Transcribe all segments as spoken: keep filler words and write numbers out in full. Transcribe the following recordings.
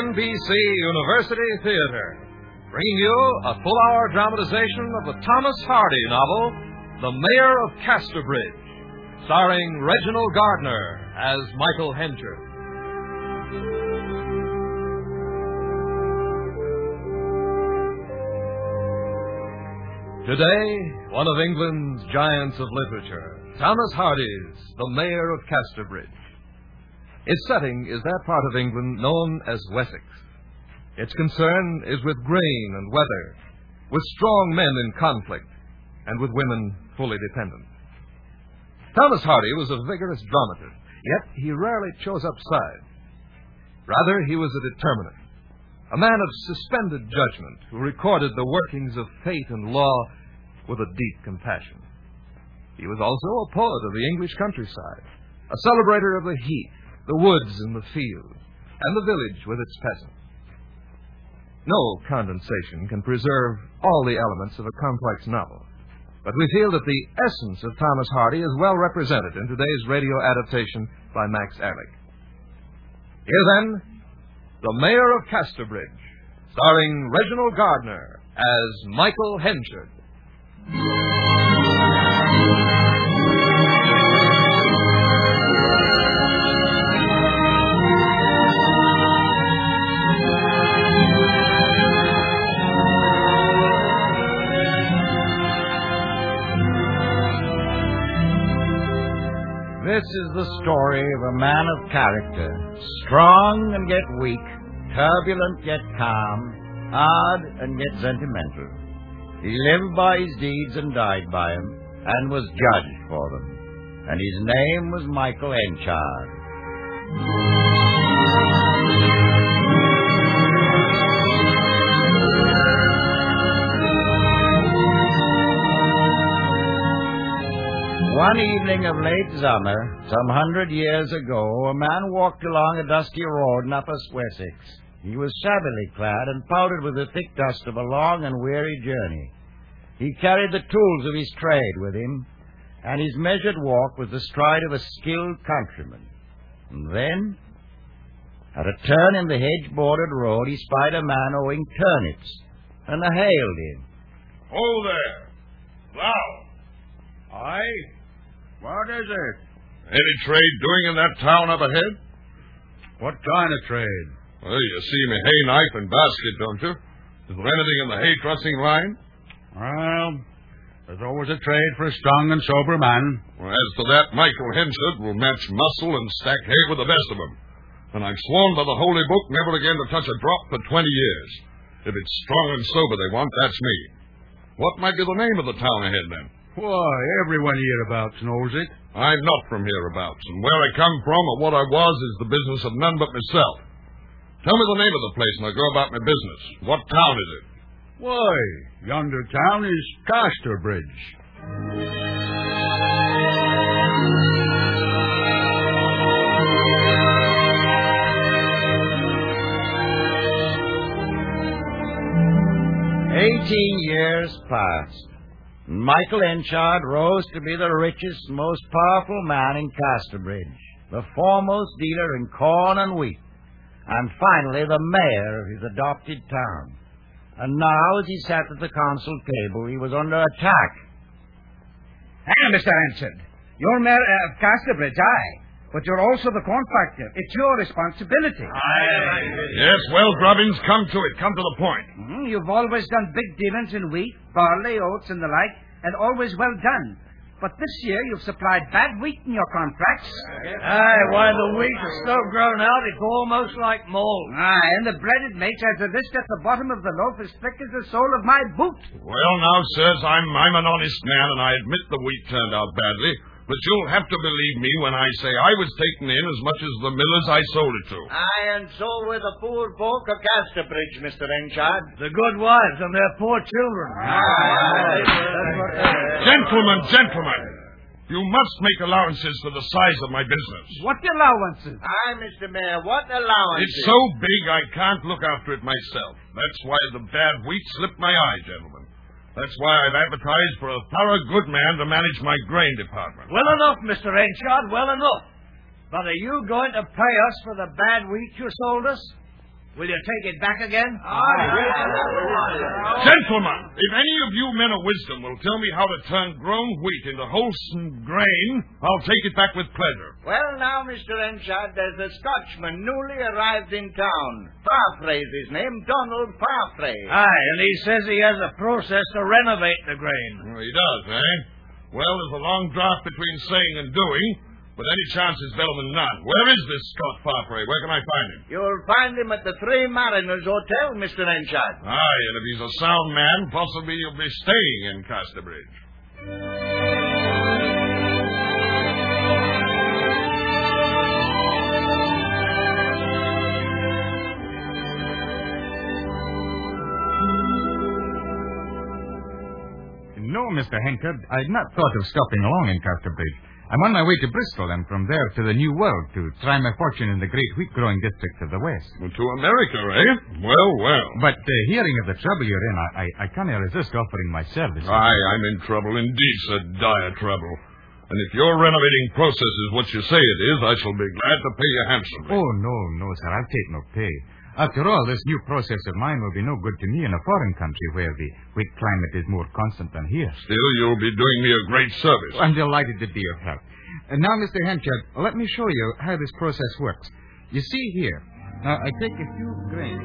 N B C University Theater, bringing you a full-hour dramatization of the Thomas Hardy novel, The Mayor of Casterbridge, starring Reginald Gardner as Michael Henchard. Today, one of England's giants of literature, Thomas Hardy's The Mayor of Casterbridge. Its setting is that part of England known as Wessex. Its concern is with grain and weather, with strong men in conflict, and with women fully dependent. Thomas Hardy was a vigorous dramatist, yet he rarely chose up sides. Rather, he was a determinant, a man of suspended judgment who recorded the workings of fate and law with a deep compassion. He was also a poet of the English countryside, a celebrator of the heath, the woods and the fields, and the village with its peasants. No condensation can preserve all the elements of a complex novel, but we feel that the essence of Thomas Hardy is well represented in today's radio adaptation by Max Ehrlich. Here then, The Mayor of Casterbridge, starring Reginald Gardner as Michael Henchard. This is the story of a man of character, strong and yet weak, turbulent yet calm, odd and yet sentimental. He lived by his deeds and died by them, and was judged for them. And his name was Michael Henchard. One evening of late summer, some hundred years ago, a man walked along a dusty road in Upper Wessex. He was shabbily clad and powdered with the thick dust of a long and weary journey. He carried the tools of his trade with him, and his measured walk was the stride of a skilled countryman. And then, at a turn in the hedge-bordered road, he spied a man owing turnips, and hailed him. "Ho there! Thou!" "Aye? What is it?" "Any trade doing in that town up ahead?" "What kind of trade?" "Well, you see me hay knife and basket, don't you? Is there anything in the hay trussing line?" "Well, there's always a trade for a strong and sober man." Well, as to that, Michael Henchard will match muscle and stack hay with the best of them. And I've sworn by the Holy Book never again to touch a drop for twenty years. If it's strong and sober they want, that's me. What might be the name of the town ahead, then? Why, everyone hereabouts knows it. I'm not from hereabouts, and where I come from or what I was is the business of none but myself. Tell me the name of the place and I'll go about my business. What town is it?" Why, yonder town is Casterbridge. Eighteen years passed. Michael Henchard rose to be the richest, most powerful man in Casterbridge, the foremost dealer in corn and wheat, and finally the mayor of his adopted town. And now, as he sat at the council table, he was under attack. "Hang on, Mister Henchard. You're mayor of Casterbridge, aye. But you're also the corn factor. It's your responsibility." Aye. Yes, well, Grubbins, come to it. Come to the point. Mm-hmm. You've always done big dealings in wheat, barley, oats, and the like, and always well done. But this year you've supplied bad wheat in your contracts. Aye, why, the wheat is so grown out it's almost like mold. Aye, and the bread it makes has a list at the bottom of the loaf as thick as the sole of my boot. Well, now, sirs, I'm, I'm an honest man, and I admit the wheat turned out badly. But you'll have to believe me when I say I was taken in as much as the millers I sold it to. Aye, and so were the poor folk of Casterbridge, Mister Henchard. The good wives and their poor children. Aye. Gentlemen, gentlemen, you must make allowances for the size of my business. What allowances? Aye, Mister Mayor, what allowances? It's so big I can't look after it myself. That's why the bad wheat slipped my eye, gentlemen. That's why I've advertised for a thorough good man to manage my grain department. Well enough, Mister Henchard, well enough. But are you going to pay us for the bad wheat you sold us? Will you take it back again? Gentlemen, if any of you men of wisdom will tell me how to turn grown wheat into wholesome grain, I'll take it back with pleasure. Well, now, Mister Henchard, there's a Scotchman newly arrived in town. Farfrae's his name, Donald Farfrae. Aye, and he says he has a process to renovate the grain. Well, he does, eh? Well, there's a long draught between saying and doing. But any chance is better than none. Where is this Scott Farfrae? Where can I find him? You'll find him at the Three Mariners Hotel, Mister Henchard. Aye, and if he's a sound man, possibly he'll be staying in Casterbridge. No, Mister Henchard, I'd not thought of stopping long in Casterbridge. I'm on my way to Bristol and from there to the New World to try my fortune in the great wheat-growing districts of the West. Well, to America, eh? Well, well. But uh, hearing of the trouble you're in, I, I, I can't resist offering my services. Aye, I'm in trouble indeed, sir, dire trouble. And if your renovating process is what you say it is, I shall be glad to pay you handsomely. Oh, no, no, sir, I'll take no pay. After all, this new process of mine will be no good to me in a foreign country where the wheat climate is more constant than here. Still, you'll be doing me a great service. I'm delighted to be of help. And now, Mister Henchard, let me show you how this process works. You see here, now I take a few grains.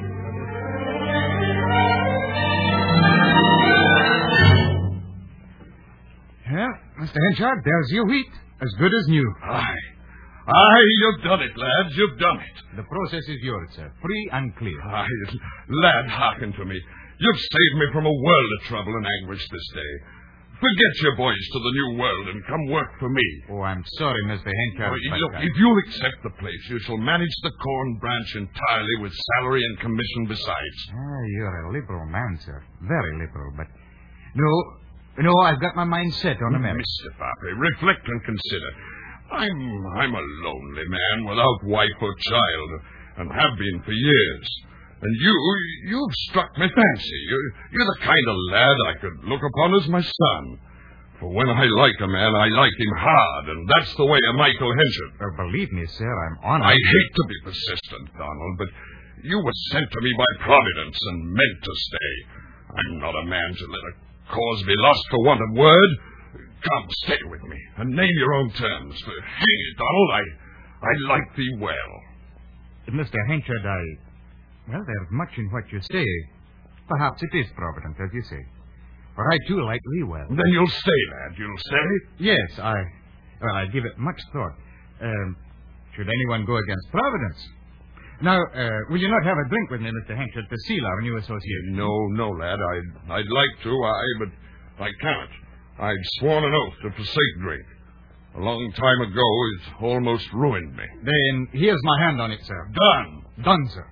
Yeah, Mister Henchard, there's your wheat, as good as new. Aye. Aye, you've done it, lads, you've done it. The process is yours, sir, free and clear. Aye, lad, hearken to me. You've saved me from a world of trouble and anguish this day. Forget your voyage to the New World and come work for me. Oh, I'm sorry, Mister Henchard. Oh, look, if you'll accept the place, you shall manage the corn branch entirely with salary and commission besides. Ah, you're a liberal man, sir. Very liberal, but... No, no, I've got my mind set on America. Mister Farfrae, reflect and consider. I'm I'm a lonely man without wife or child, and have been for years. And you, you've struck my fancy. You're, you're the kind of lad I could look upon as my son. For when I like a man, I like him hard, and that's the way of Michael Henchard. Oh, believe me, sir, I'm honored. I hate to be persistent, Donald, but you were sent to me by Providence and meant to stay. I'm not a man to let a cause be lost for want of word. Come, stay with me, and name your own terms. For hang it, Donald, I, I like thee well. Mister Henchard, I... Well, there's much in what you say. Perhaps it is Providence, as you say. But I, too, like thee well. Then you'll stay, lad, you'll stay? Yes, I... Well, I give it much thought. Um, should anyone go against Providence? Now, uh, will you not have a drink with me, Mister Henchard, to seal our new association? No, no, lad, I'd, I'd like to, I, but I can't. I'd sworn an oath to forsake drink. A long time ago, it's almost ruined me. Then here's my hand on it, sir. Done. Done, sir.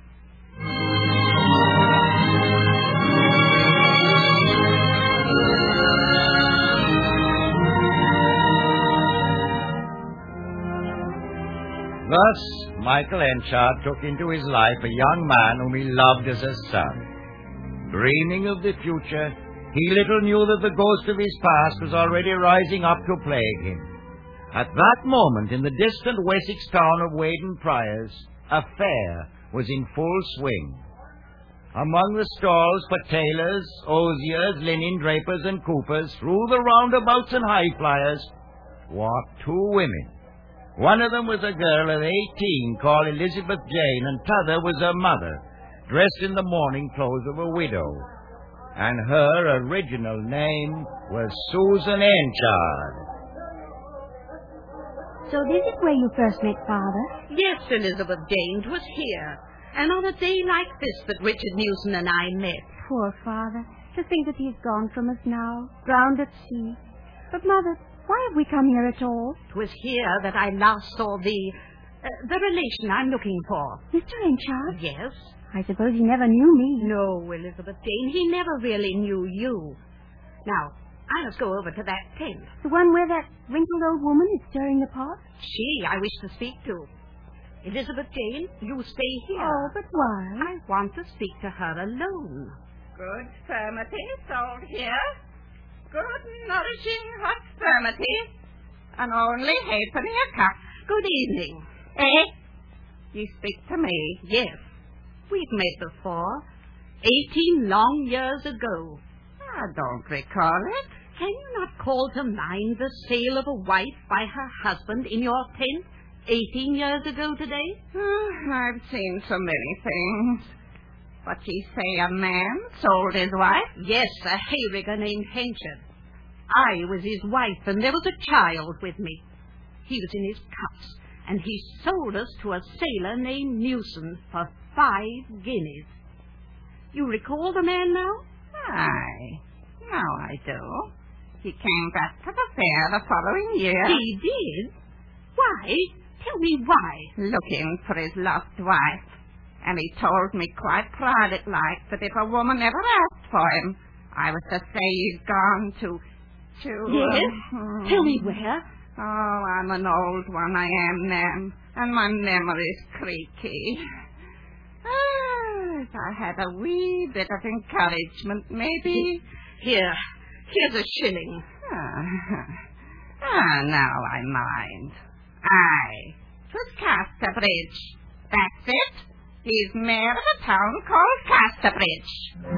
Thus, Michael Henchard took into his life a young man whom he loved as a son. Dreaming of the future, he little knew that the ghost of his past was already rising up to plague him. At that moment, in the distant Wessex town of Weydon Priors, a fair was in full swing. Among the stalls for tailors, osiers, linen drapers, and coopers, through the roundabouts and high flyers, walked two women. One of them was a girl of eighteen called Elizabeth Jane, and t'other was her mother, dressed in the mourning clothes of a widow. And her original name was Susan Henchard. So this is where you first met Father? Yes, Elizabeth Jane, 'twas here. And on a day like this that Richard Newson and I met. Poor Father. To think that he's gone from us now, drowned at sea. But, Mother, why have we come here at all? 'Twas here that I last saw the... Uh, the relation I'm looking for. Mister Henchard? Yes. I suppose he never knew me. No, Elizabeth Jane, he never really knew you. Now, I must go over to that tent. The one where that wrinkled old woman is stirring the pot? She I wish to speak to. Elizabeth Jane, you stay here. Oh, but why? I want to speak to her alone. Good firmity sold here. Good nourishing hot firmity. And only halfpenny a cup. Good evening. Eh? You speak to me? Yes. We've met before. Eighteen long years ago. I don't recall it. Can you not call to mind the sale of a wife by her husband in your tent eighteen years ago today? Oh, I've seen so many things. But you say a man sold his wife? Yes, a hayrigger named Henchard. I was his wife, and there was a child with me. He was in his cups, and he sold us to a sailor named Newson for five guineas. You recall the man now? Aye, now I do. He came back to the fair the following year. He did? Why? Tell me why. Looking for his lost wife. And he told me quite private-like that if a woman ever asked for him, I was to say he'd gone to... to... Yes? Uh, Tell me where. Oh, I'm an old one, I am, Nan. And my memory's creaky. Ah, if I had a wee bit of encouragement, maybe... Here. Here's a shilling. Ah, ah now I mind. Aye, 'twas Casterbridge. That's it. He's mayor of a town called Casterbridge.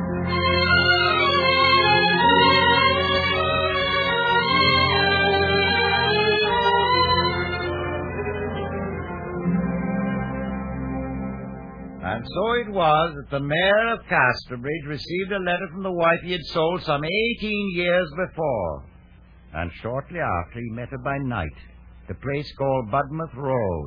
And so it was that the mayor of Casterbridge received a letter from the wife he had sold some eighteen years before. And shortly after, he met her by night, at a place called Budmouth Road.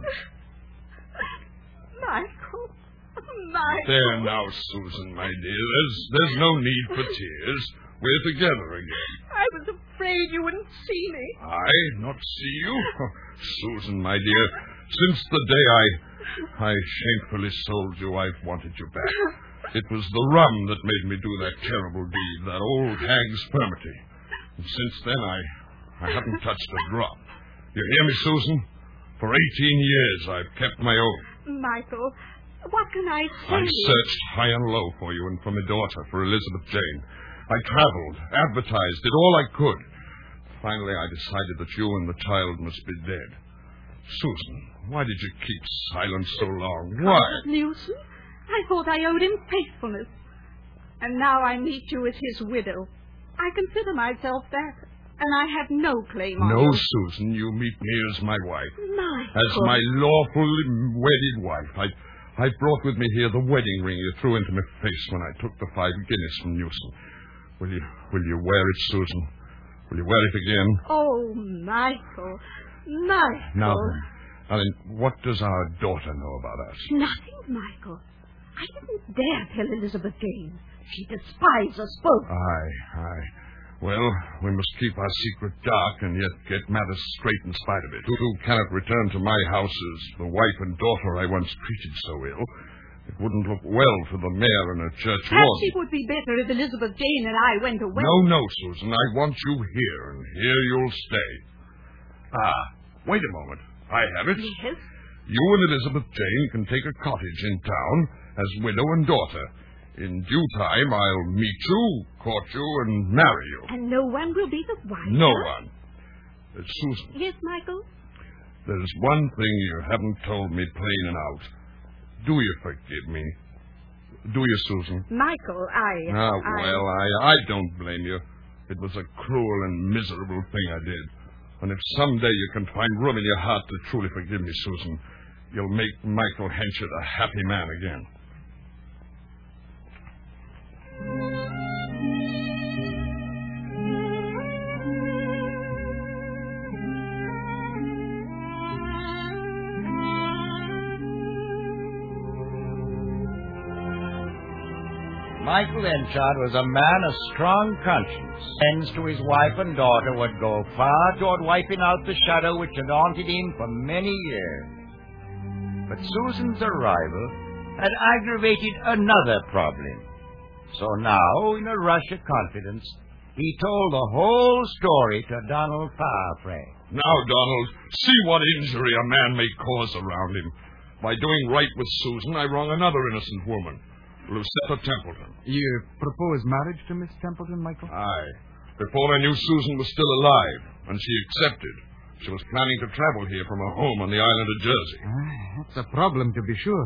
Michael. Michael. There now, Susan, my dear. There's, there's no need for tears. We're together again. I was afraid you wouldn't see me. I not see you? Oh, Susan, my dear, since the day I... I shamefully sold you, I've wanted you back. It was the rum that made me do that terrible deed, that old hag's furmity. And since then, I, I haven't touched a drop. You hear me, Susan? For eighteen years, I've kept my oath. Michael, what can I say? I searched high and low for you and for my daughter, for Elizabeth Jane. I traveled, advertised, did all I could. Finally, I decided that you and the child must be dead. Susan, why did you keep silent so long? Why? Newson, I thought I owed him faithfulness. And now I meet you as his widow. I consider myself that, and I have no claim on No, you. Susan, you meet me as my wife. Michael. As my lawfully wedded wife. I, I brought with me here the wedding ring you threw into my face when I took the five guineas from Newson. Will you, will you wear it, Susan? Will you wear it again? Oh, Michael. Michael. Now then, now then, what does our daughter know about us? Nothing, Michael. I didn't dare tell Elizabeth Jane. She despises us both. Aye, aye. Well, we must keep our secret dark and yet get matters straight in spite of it. Who cannot return to my house as the wife and daughter I once treated so ill. It wouldn't look well for the mayor and her church Perhaps warden. it would be better if Elizabeth Jane and I went away. No, no, Susan. I want you here, and here you'll stay. Ah, wait a moment. I have it. Yes? You and Elizabeth Jane can take a cottage in town as widow and daughter. In due time, I'll meet you, court you, and marry you. And no one will be the wiser? No one. Uh, Susan. Yes, Michael? There's one thing you haven't told me plain and out. Do you forgive me? Do you, Susan? Michael, I... Ah, I... well, I, I don't blame you. It was a cruel and miserable thing I did. And if someday you can find room in your heart to truly forgive me, Susan, you'll make Michael Henchard a happy man again. Michael Henchard was a man of strong conscience. Hence, to his wife and daughter would go far toward wiping out the shadow which had haunted him for many years. But Susan's arrival had aggravated another problem. So now, in a rush of confidence, he told the whole story to Donald Farfrae. Now, Donald, see what injury a man may cause around him. By doing right with Susan, I wrong another innocent woman. Lucetta Templeton. You propose marriage to Miss Templeton, Michael? Aye. Before I knew Susan was still alive, and she accepted. She was planning to travel here from her home on the island of Jersey. Ah, that's a problem, to be sure.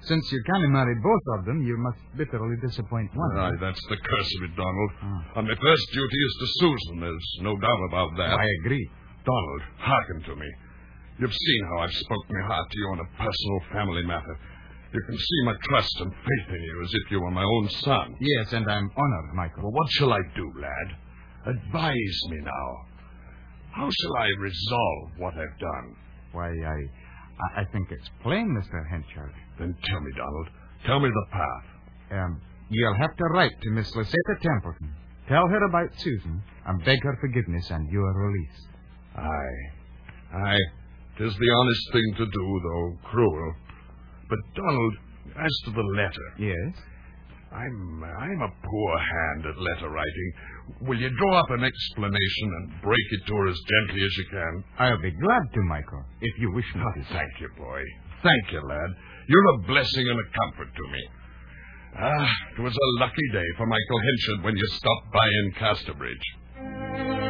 Since you can't marry both of them, you must bitterly disappoint one. Aye, that's the curse of it, Donald. Oh. And my first duty is to Susan. There's no doubt about that. I agree. Donald, hearken to me. You've seen how I've spoken my heart to you on a personal family matter. You can see my trust and faith in you as if you were my own son. Yes, and I'm honored, Michael. Well, what shall I do, lad? Advise me now. How shall I resolve what I've done? Why, I, I think it's plain, Mister Henchard. Then tell me, Donald. Tell me the path. Um, you'll have to write to Miss Lucetta Templeton. Tell her about Susan and beg her forgiveness and your release. Aye. Aye. 'Tis the honest thing to do, though cruel. But, Donald, as to the letter... Yes? I'm I'm a poor hand at letter writing. Will you draw up an explanation and break it to her as gently as you can? I'll be glad to, Michael, if you wish me Oh, to. thank you, boy. Thank you, lad. You're a blessing and a comfort to me. Ah, it was a lucky day for Michael Henchard when you stopped by in Casterbridge.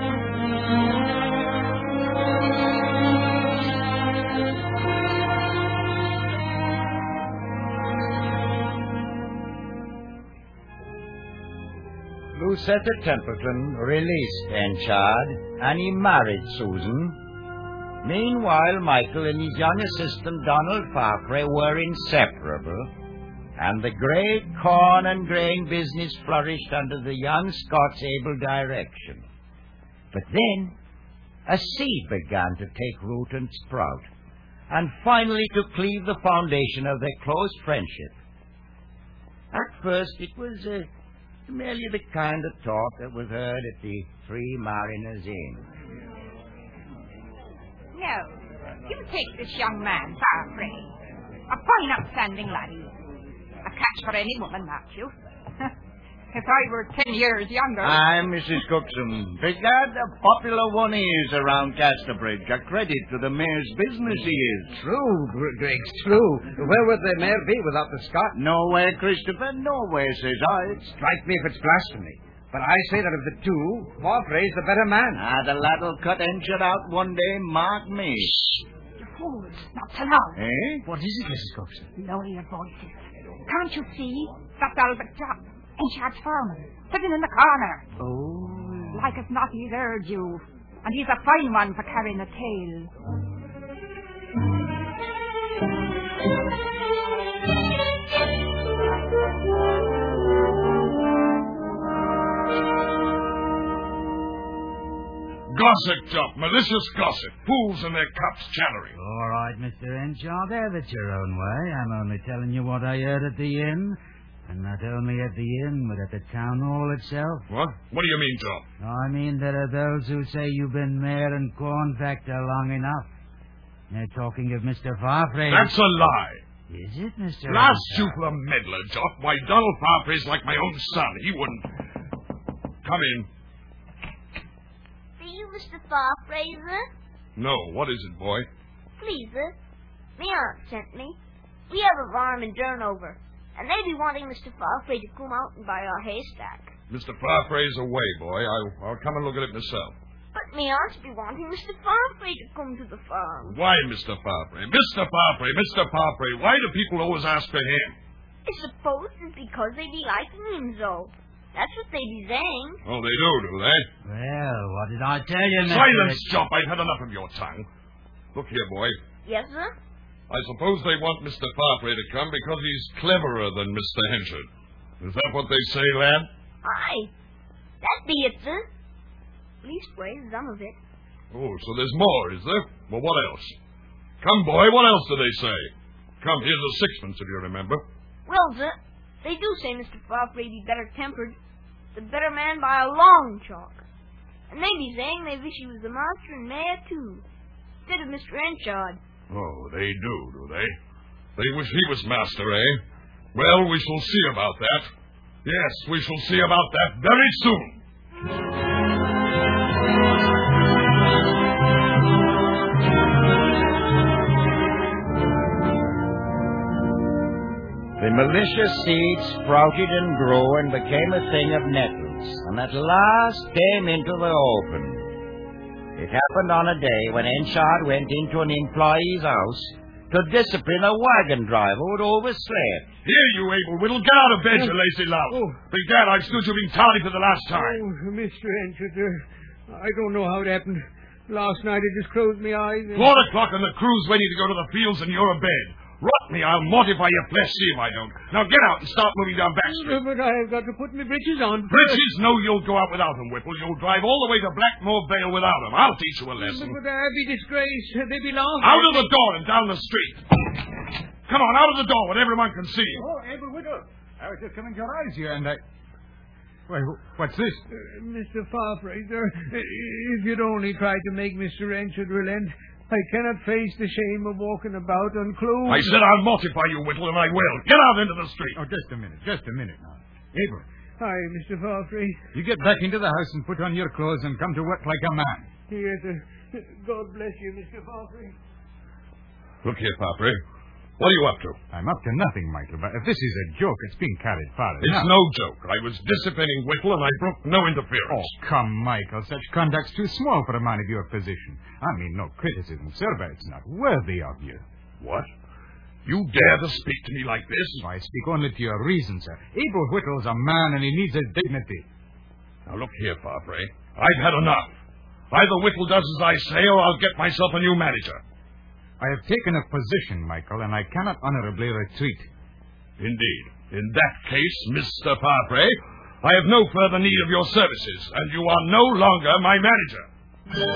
Lucetta Templeton released Henchard, and he married Susan. Meanwhile, Michael and his young assistant Donald Farfrae were inseparable, and the great corn and grain business flourished under the young Scot's able direction. But then, a seed began to take root and sprout, and finally to cleave the foundation of their close friendship. At first, it was uh, merely the kind of talk that was heard at the Three Mariners Inn. No, you take this young man, Farfrae. A fine, upstanding laddie. A catch for any woman, that you. If I were ten years younger... I'm Missus Cookson. Begad, a popular one he is around Casterbridge. A credit to the mayor's business he is. True, Griggs, true. Where would the mayor be without the Scot? Nowhere, Christopher, nowhere, says I. Strike me if it's blasphemy. But I say that of the two, Farfrae's the better man. Ah, the lad'll cut Henchard out one day, mark me. You fools, not so loud. Eh? What is it, Missus Cookson? Lower your voices. Can't you see? That's Albert Jopp, Henchard's foreman, sitting in the corner. Oh. Like as not, he's heard you. And he's a fine one for carrying a tale. Gossip, Jopp. Malicious gossip. Fools and their cups chattering. All right, Mister Henchard, have it your own way. I'm only telling you what I heard at the inn. And not only at the inn, but at the town hall itself. What? What do you mean, Jopp? I mean, there are those who say you've been mayor and corn factor long enough. They're talking of Mister Farfrae. That's a lie. Is it, Mister Blast Henchard? you for a meddler, Jopp. Why, Donald Farfrae's like my own son. He wouldn't... Come in. Are you Mister Farfrae, sir? No, what is it, boy? Please, sir. Me aunt sent me. We have a farm in Durnover, and they be wanting Mister Farfrae to come out and buy our haystack. Mister Farfrae's away, boy. I'll, I'll come and look at it myself. But me aunt be wanting Mister Farfrae to come to the farm. Why, Mister Farfrae? Mister Farfrae, Mister Farfrae, why do people always ask for him? I suppose it's because they be liking him so. That's what they be saying. Oh, they do, do they? Well, what did I tell you, Mister Silence, Jopp. I've had enough of your tongue. Look here, boy. Yes, sir? I suppose they want Mister Farfrae to come because he's cleverer than Mister Henchard. Is that what they say, lad? Aye. That be it, sir. Leastways, some of it. Oh, so there's more, is there? Well, what else? Come, boy, what else do they say? Come, here's a sixpence, if you remember. Well, sir, they do say Mister Farfrae be better tempered. The better man by a long chalk. And they be saying they wish he was the master and mayor, too. Instead of Mister Henchard. Oh, they do, do they? They wish he was master, eh? Well, we shall see about that. Yes, we shall see about that very soon. The malicious seed sprouted and grew and became a thing of nettles, and at last came into the open. It happened on a day when Henchard went into an employee's house to discipline a wagon driver who'd overslept. Here, you Abel Whittle, get out of bed, you lazy lout. Oh. Begad, I've stood you being tardy for the last time. Oh, Mister Henchard, uh, I don't know how it happened. Last night I just closed my eyes and... Four o'clock and the crew's waiting to go to the fields and you're abed. Rot me, I'll mortify your flesh, see if I don't. Now get out and start moving down Back Street. But I've got to put my breeches on. Breeches? No, you'll go out without them, Whipple. You'll drive all the way to Blackmore Vale without them. I'll teach you a lesson. But, but I'd be disgraced. They'd be lost. Out of the door and down the street. Come on, out of the door where everyone can see you. Oh, Abel Whittle. I was just coming to your eyes here, and I... Why, what's this? Uh, Mister Farfrae, sir, if you'd only try to make Mister Henchard relent, I cannot face the shame of walking about unclothed. I said I'll mortify you, Whittle, and I will. Get out into the street. Oh, just a minute, just a minute now. Abel. Hi, Mister Farfrae. You get back into the house and put on your clothes and come to work like a man. Yes, sir. God bless you, Mister Farfrae. Look here, Farfrae. What are you up to? I'm up to nothing, Michael, but if this is a joke, it's being carried farther. It's now. no joke. I was disciplining Whittle, and I broke no interference. Oh, come, Michael. Such conduct's too small for a man of your position. I mean, no criticism, sir, but it's not worthy of you. What? You dare to speak to me like this? I speak only to your reason, sir. Abel Whittle's a man, and he needs his dignity. Now, look here, Farfrae. I've had enough. Either Whittle does as I say, or I'll get myself a new manager. I have taken a position, Michael, and I cannot honorably retreat. Indeed. In that case, Mister Farfrae, I have no further need of your services, and you are no longer my manager.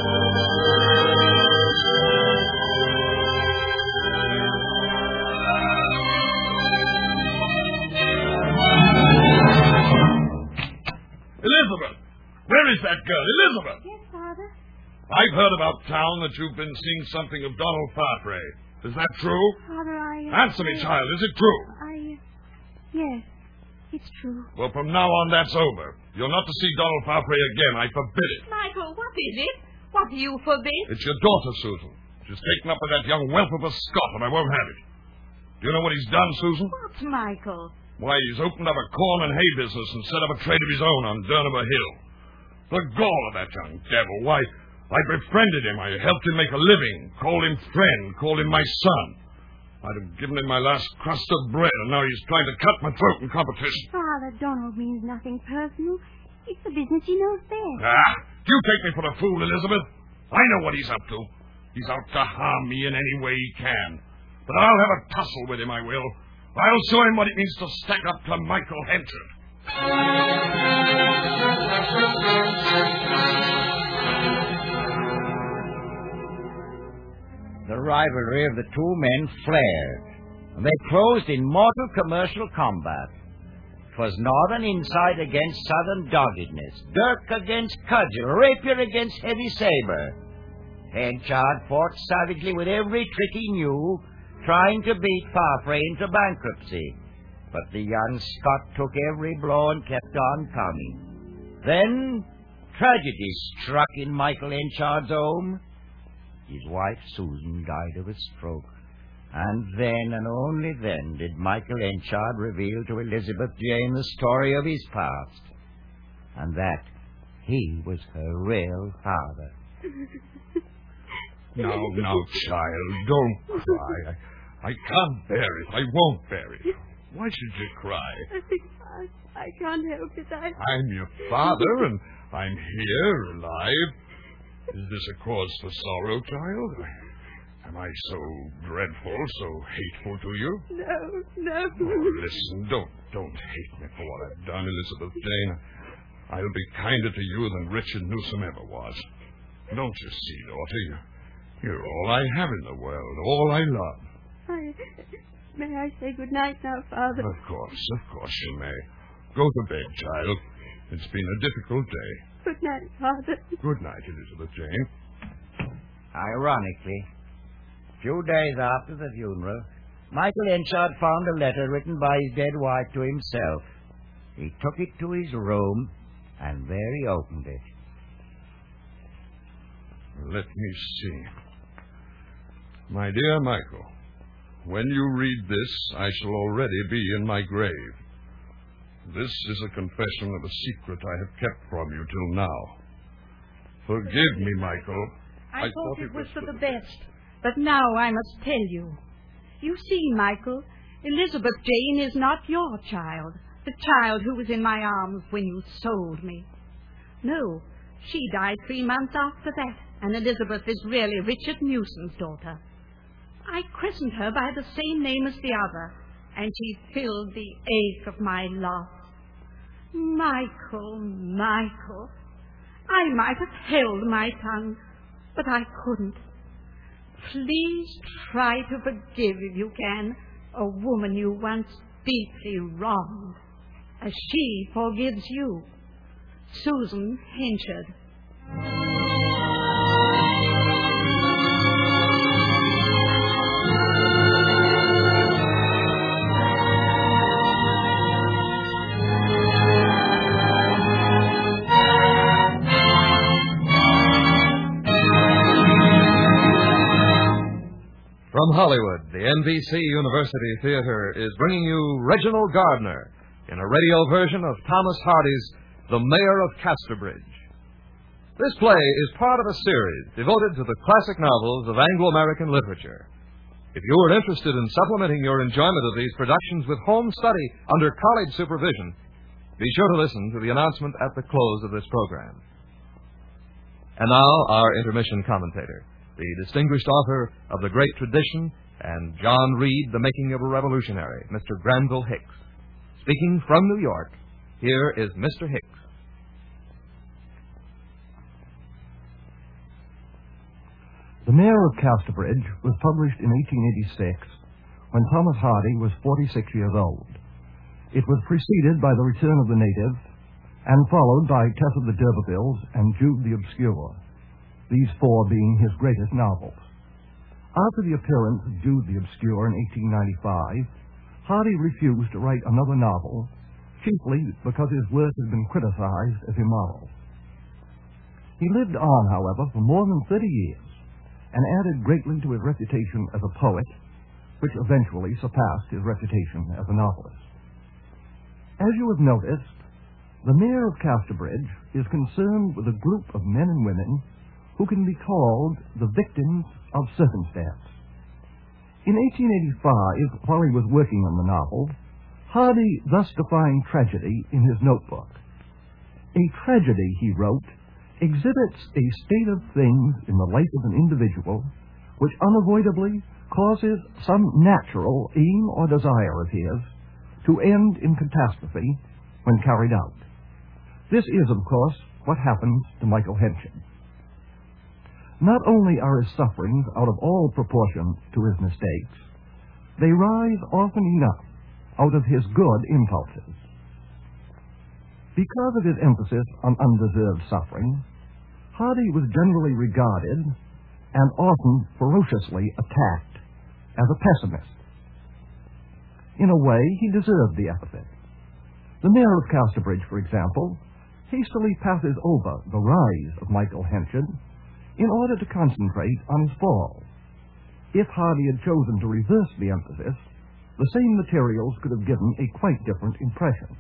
Elizabeth! Where is that girl? Elizabeth! Yes, Father? I've heard about town that you've been seeing something of Donald Farfrae. Is that true? Father, I... Answer me, child. Is it true? I... Yes, it's true. Well, from now on, that's over. You're not to see Donald Farfrae again. I forbid it. Michael, what is it? What do you forbid? It's your daughter, Susan. She's taken up with that young whelp of a Scot, and I won't have it. Do you know what he's done, Susan? What, Michael? Why, he's opened up a corn and hay business and set up a trade of his own on Durnover Hill. The gall of that young devil. Why, I befriended him. I helped him make a living, called him friend, called him my son. I'd have given him my last crust of bread, and now he's trying to cut my throat in competition. Father, Donald means nothing personal. It's the business he knows best. Ah, do you take me for a fool, Elizabeth? I know what he's up to. He's out to harm me in any way he can. But I'll have a tussle with him, I will. I'll show him what it means to stack up to Michael Henchard. The rivalry of the two men flared, and they closed in mortal commercial combat. 'Twas northern insight against southern doggedness, dirk against cudgel, rapier against heavy saber. Henchard fought savagely with every trick he knew, trying to beat Farfrae into bankruptcy. But the young Scot took every blow and kept on coming. Then tragedy struck in Michael Henchard's home. His wife, Susan, died of a stroke. And then, and only then, did Michael Henchard reveal to Elizabeth Jane the story of his past. And that he was her real father. Now, now, child, don't cry. I, I can't bear it. I won't bear it. Why should you cry? I, I can't help it. I... I'm your father, and I'm here, alive. Is this a cause for sorrow, child? Am I so dreadful, so hateful to you? No, no. Oh, listen, don't, don't hate me for what I've done, Elizabeth Jane. I'll be kinder to you than Richard Newsom ever was. Don't you see, daughter? You, you're all I have in the world, all I love. I... May I say good night now, Father? Of course, of course you may. Go to bed, child. It's been a difficult day. Good night, Father. Good night, Elizabeth Jane. Ironically, a few days after the funeral, Michael Henchard found a letter written by his dead wife to himself. He took it to his room, and there he opened it. Let me see. My dear Michael, when you read this, I shall already be in my grave. This is a confession of a secret I have kept from you till now. Forgive me, Michael. I, I thought, thought it was for the best, but now I must tell you. You see, Michael, Elizabeth Jane is not your child, the child who was in my arms when you sold me. No, she died three months after that, and Elizabeth is really Richard Newson's daughter. I christened her by the same name as the other, and she filled the ache of my loss. Michael, Michael, I might have held my tongue, but I couldn't. Please try to forgive, if you can, a woman you once deeply wronged, as she forgives you. Susan Henchard. From Hollywood, the N B C University Theater is bringing you Reginald Gardner in a radio version of Thomas Hardy's The Mayor of Casterbridge. This play is part of a series devoted to the classic novels of Anglo-American literature. If you are interested in supplementing your enjoyment of these productions with home study under college supervision, be sure to listen to the announcement at the close of this program. And now, our intermission commentator, the distinguished author of The Great Tradition and John Reed, The Making of a Revolutionary, Mister Granville Hicks. Speaking from New York, here is Mister Hicks. The Mayor of Casterbridge was published in eighteen eighty-six, when Thomas Hardy was forty-six years old. It was preceded by The Return of the Native, and followed by Tess of the D'Urbervilles and Jude the Obscure, these four being his greatest novels. After the appearance of Jude the Obscure in eighteen ninety-five, Hardy refused to write another novel, chiefly because his work had been criticized as immoral. He lived on, however, for more than thirty years, and added greatly to his reputation as a poet, which eventually surpassed his reputation as a novelist. As you have noticed, The Mayor of Casterbridge is concerned with a group of men and women who can be called the victims of circumstance. In eighteen eighty-five, while he was working on the novel, Hardy thus defined tragedy in his notebook. A tragedy, he wrote, exhibits a state of things in the life of an individual which unavoidably causes some natural aim or desire of his to end in catastrophe when carried out. This is, of course, what happens to Michael Henchard. Not only are his sufferings out of all proportion to his mistakes, they rise often enough out of his good impulses. Because of his emphasis on undeserved suffering, Hardy was generally regarded and often ferociously attacked as a pessimist. In a way, he deserved the epithet. The Mayor of Casterbridge, for example, hastily passes over the rise of Michael Henchard in order to concentrate on his fall. If Hardy had chosen to reverse the emphasis, the same materials could have given a quite different impression.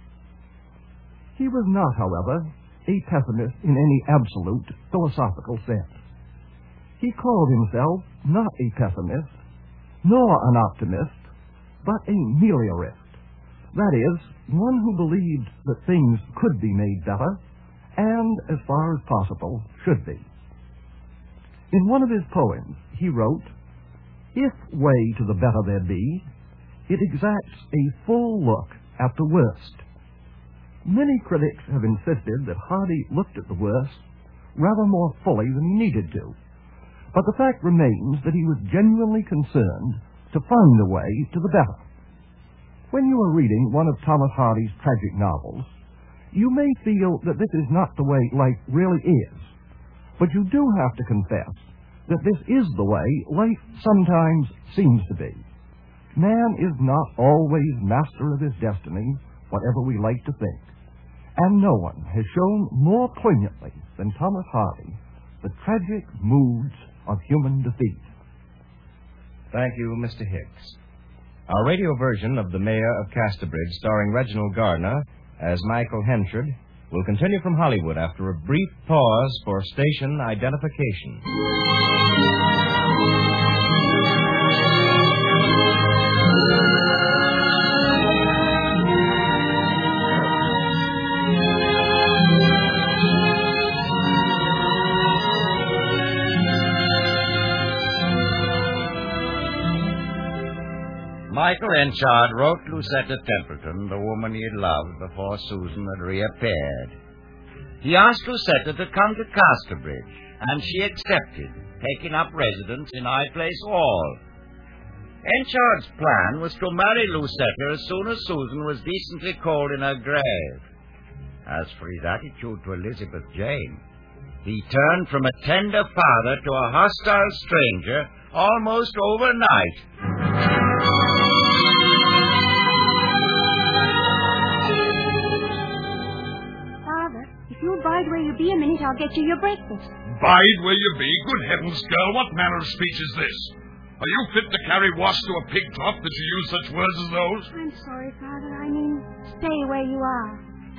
He was not, however, a pessimist in any absolute philosophical sense. He called himself not a pessimist, nor an optimist, but a meliorist. That is, one who believed that things could be made better, and, as far as possible, should be. In one of his poems, he wrote, "If way to the better there be, it exacts a full look at the worst." Many critics have insisted that Hardy looked at the worst rather more fully than he needed to, but the fact remains that he was genuinely concerned to find a way to the better. When you are reading one of Thomas Hardy's tragic novels, you may feel that this is not the way life really is, but you do have to confess that this is the way life sometimes seems to be. Man is not always master of his destiny, whatever we like to think, and no one has shown more poignantly than Thomas Hardy the tragic moods of human defeat. Thank you, Mister Hicks. Our radio version of The Mayor of Casterbridge, starring Reginald Gardner as Michael Henchard, will continue from Hollywood after a brief pause for station identification. Michael Henchard wrote Lucetta Templeton, the woman he had loved before Susan had reappeared. He asked Lucetta to come to Casterbridge, and she accepted, taking up residence in High Place Hall. Henchard's plan was to marry Lucetta as soon as Susan was decently cold in her grave. As for his attitude to Elizabeth Jane, he turned from a tender father to a hostile stranger almost overnight. Father, if you'll bide where you be a minute, I'll get you your breakfast. Bide where you be? Good heavens, girl, what manner of speech is this? Are you fit to carry wash to a pig trough that you use such words as those? I'm sorry, Father. I mean, stay where you are.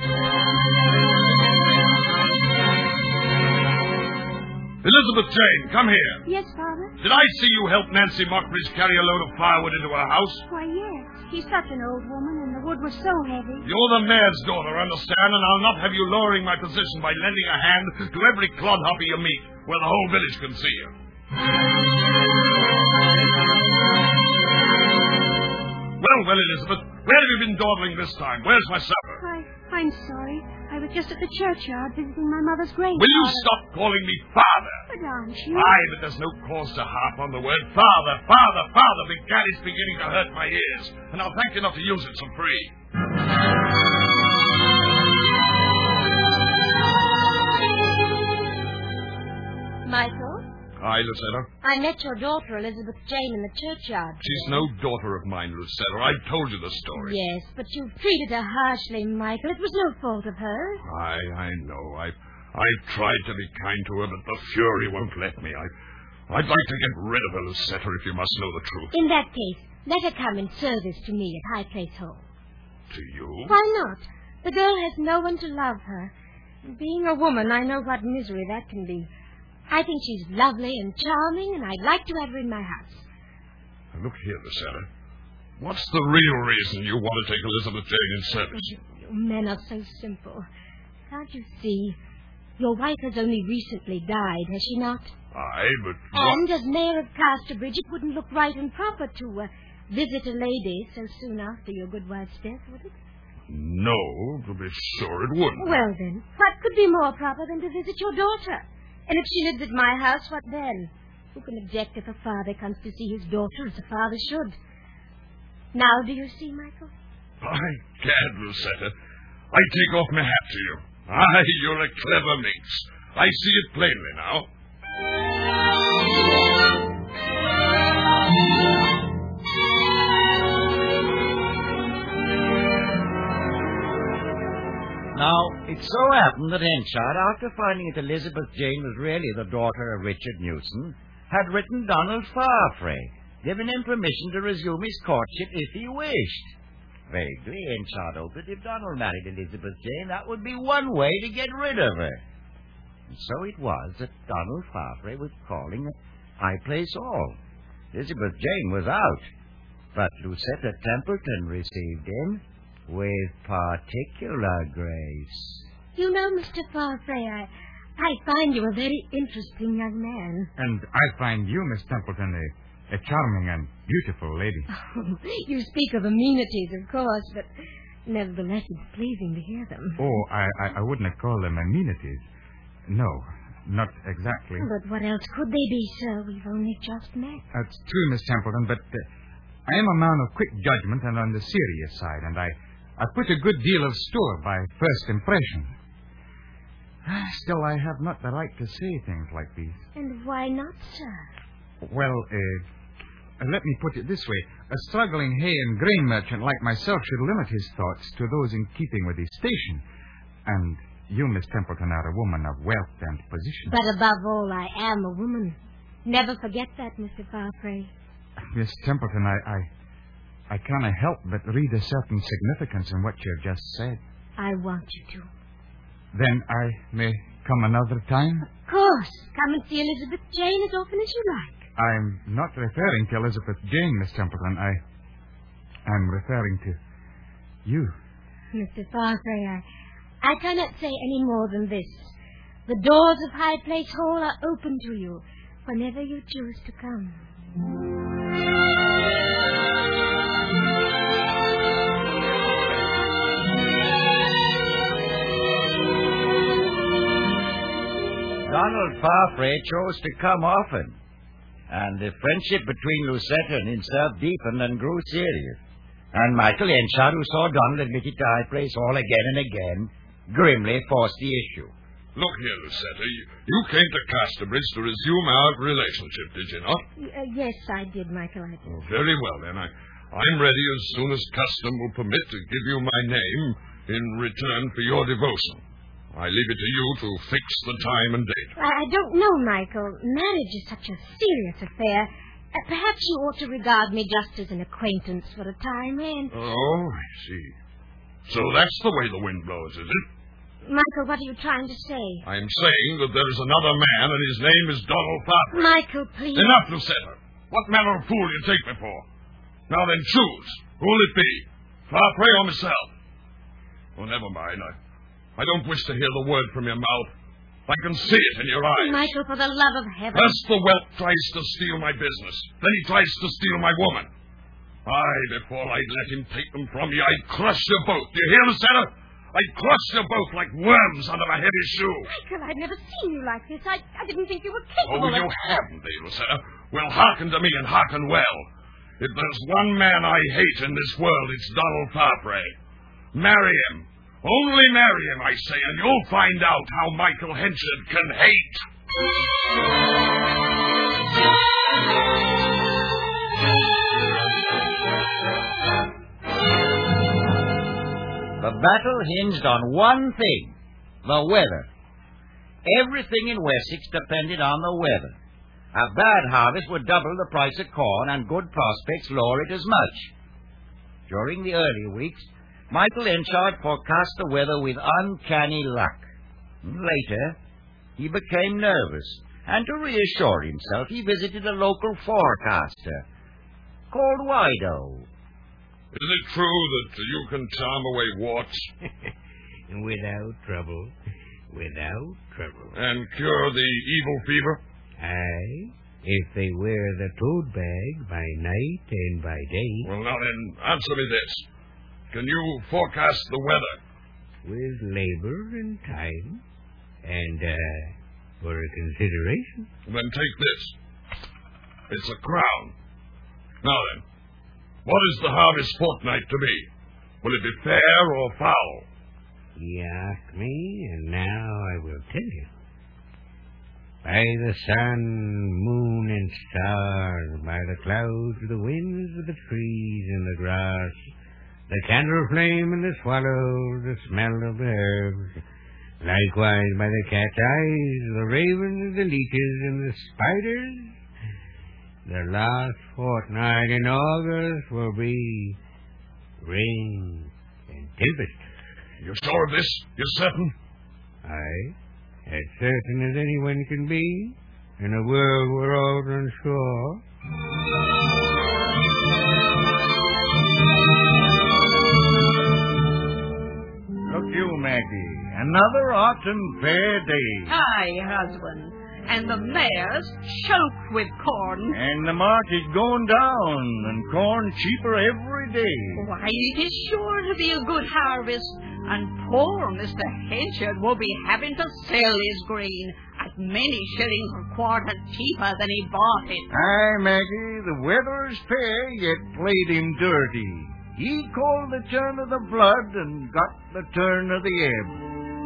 Elizabeth Jane, come here. Yes, Father? Did I see you help Nancy Mockridge carry a load of firewood into her house? Why, yes. She's such an old woman, and the wood was so heavy. You're the mayor's daughter, understand, and I'll not have you lowering my position by lending a hand to every clodhopper you meet, where the whole village can see you. Well, well, Elizabeth, where have you been dawdling this time? Where's my supper? I, I'm sorry. I was just at the churchyard visiting my mother's grave. Will you Father. stop calling me father? But aren't you? Aye, but there's no cause to harp on the word father, father, father. Begad, it's beginning to hurt my ears, and I'll thank you not to use it so free. Michael? Aye, Lucetta. I met your daughter, Elizabeth Jane, in the churchyard. She's no daughter of mine, Lucetta. I've told you the story. Yes, but you treated her harshly, Michael. It was no fault of hers. Aye, I know. I've, I've tried to be kind to her, but the fury won't let me. I, I'd like to get rid of her, Lucetta, if you must know the truth. In that case, let her come in service to me at High Place Hall. To you? Why not? The girl has no one to love her. Being a woman, I know what misery that can be. I think she's lovely and charming, and I'd like to have her in my house. Now, look here, Lucetta. What's the real reason you want to take Elizabeth Jane in service? Men are so simple. Can't you see? Your wife has only recently died, has she not? Aye, but... And as mayor of Casterbridge, it wouldn't look right and proper to uh, visit a lady so soon after your good wife's death, would it? No, to be sure it wouldn't. Well, then, what could be more proper than to visit your daughter? And if she lives at my house, what then? Who can object if a father comes to see his daughter as a father should? Now, do you see, Michael? By gad, Lucetta, I take off my hat to you. Aye, you're a clever minx. I see it plainly now. Now, it so happened that Henchard, after finding that Elizabeth Jane was really the daughter of Richard Newson, had written Donald Farfrae, giving him permission to resume his courtship if he wished. Vaguely, Henchard hoped that if Donald married Elizabeth Jane, that would be one way to get rid of her. And so it was that Donald Farfrae was calling at High Place Hall. Elizabeth Jane was out, but Lucetta Templeton received him with particular grace. You know, Mister Farfrae, I, I find you a very interesting young man. And I find you, Miss Templeton, a, a charming and beautiful lady. You speak of amenities, of course, but nevertheless it's pleasing to hear them. Oh, I, I, I wouldn't call them amenities. No, not exactly. But what else could they be, sir? We've only just met. That's true, Miss Templeton, but uh, I am a man of quick judgment and on the serious side, and I... I put a good deal of store by first impression. Still, I have not the right to say things like these. And why not, sir? Well, uh, let me put it this way. A struggling hay and grain merchant like myself should limit his thoughts to those in keeping with his station. And you, Miss Templeton, are a woman of wealth and position. But above all, I am a woman. Never forget that, Mister Farfrae. Miss Templeton, I... I... I cannot help but read a certain significance in what you have just said. I want you to. Then I may come another time? Of course. Come and see Elizabeth Jane as often as you like. I'm not referring to Elizabeth Jane, Miss Templeton. I... I'm referring to you. Mister Farfrae, I, I cannot say any more than this. The doors of High Place Hall are open to you whenever you choose to come. Donald Farfrae chose to come often, and the friendship between Lucetta and himself deepened and grew serious. And Michael Henchard, who saw Donald admitted to high place all again and again, grimly forced the issue. Look here, Lucetta, you, you came to Casterbridge to resume our relationship, did you not? Uh, yes, I did, Michael, I did. Oh, very well, then. I, I'm ready as soon as custom will permit to give you my name in return for your devotion. I leave it to you to fix the time and date. I, I don't know, Michael. Marriage is such a serious affair. Uh, perhaps you ought to regard me just as an acquaintance for a time, and... Oh, I see. So that's the way the wind blows, is it? Michael, what are you trying to say? I'm saying that there is another man, and his name is Donald Farfrae. Michael, please. Enough, Lucetta. What manner of fool do you take me for? Now then, choose. Who'll it be? Farfrae or myself? Oh, never mind. I, I don't wish to hear the word from your mouth. I can see it in your eyes. Michael, for the love of heaven. First the whelp tries to steal my business. Then he tries to steal my woman. Aye, before I'd let him take them from you, I'd crush you both. Do you hear, Lucetta? I'd crush you both like worms under a heavy shoe. Michael, I've never seen you like this. I, I didn't think you were capable Oh, of... you haven't, eh, Lucetta? Well, hearken to me and hearken well. If there's one man I hate in this world, it's Donald Farfrae. Marry him. Only marry him, I say, and you'll find out how Michael Henchard can hate. The battle hinged on one thing, the weather. Everything in Wessex depended on the weather. A bad harvest would double the price of corn, and good prospects lower it as much. During the early weeks, Michael Henchard forecast the weather with uncanny luck. Later, he became nervous, and to reassure himself, he visited a local forecaster called Wido. Is it true that you can charm away warts? Without trouble. Without trouble. And cure the evil fever? Aye, if they wear the toad bag by night and by day. Well, now then, answer me this. Can you forecast the weather? With labor and time, and, uh, for a consideration. Then take this. It's a crown. Now then, what is the harvest fortnight to be? Will it be fair or foul? You ask me, and now I will tell you. By the sun, moon, and stars, by the clouds, the winds, the trees, and the grass, the candle flame and the swallow, the smell of the herbs, likewise by the cat's eyes, the ravens, the leeches, and the spiders, the last fortnight in August will be rain and tempest. You're sure of this? You're certain? Aye, as certain as anyone can be, in a world we're all unsure. Look you, Maggie, another autumn fair day. Aye, husband. And the mares choked with corn. And the market going down, and corn cheaper every day. Why, it is sure to be a good harvest. And poor Mister Henchard will be having to sell his grain at many shillings a quarter cheaper than he bought it. Aye, Maggie, the weather's fair, yet played him dirty. He called the turn of the blood and got the turn of the ebb.